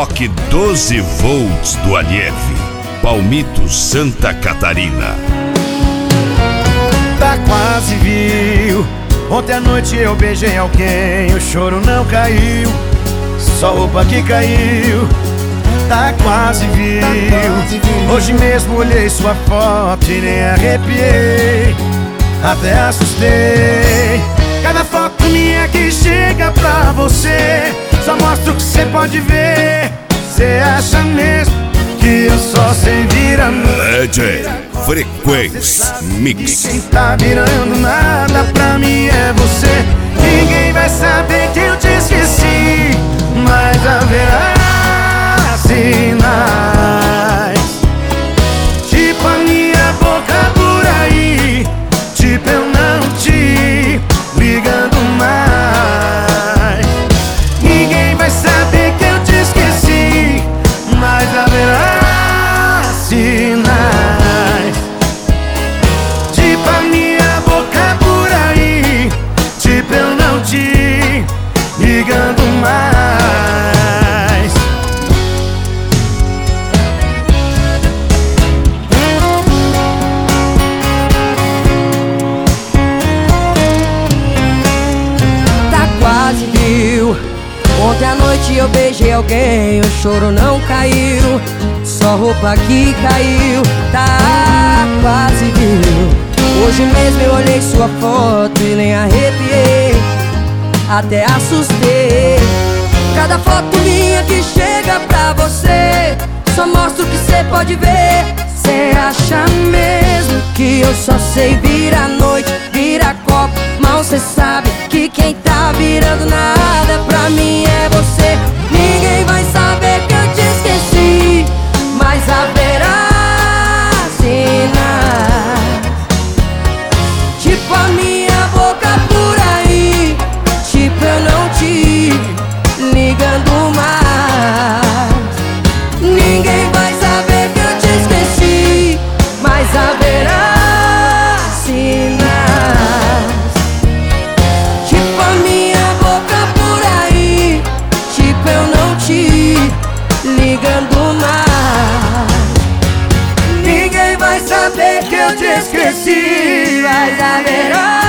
Toque 12 volts do Alieve, Palmito, Santa Catarina. Tá quase, viu? Ontem à noite eu beijei alguém, o choro não caiu, só roupa que caiu. Tá quase, viu? Hoje mesmo olhei sua foto e nem arrepiei, até assustei. Cada foto minha que chega pra você só mostra o que cê pode ver. Cê acha mesmo que eu só sei virar DJ Frequência Mix. quem tá virando nada pra mim é você. Ninguém vai saber que eu te esqueci, mas haverá sinais, tipo a minha boca por aí, tipo eu não te ligando mais. Ninguém vai saber que eu te esqueci, mas haverá sinais, tipo a minha boca por aí, tipo eu não te ligando mais. Ontem à noite eu beijei alguém, o choro não caiu, só roupa que caiu. Tá quase, viu? Hoje mesmo eu olhei sua foto e nem arrepiei, até assustei. Cada foto minha que chega pra você só mostra o que cê pode ver. Cê acha mesmo que eu só sei virar noite, virar copo? Mal cê sabe que quem tá virando nada pra mim é você. Ninguém vai saber que eu te esqueci, mas haverá sinais, tipo a minha boca por aí, tipo eu não te ligando mais. Ninguém vai saber que eu te esqueci, mas haverá sinais, tipo a minha boca por aí, tipo eu não te ligando mais. Ninguém vai saber que eu te esqueci, mas haverá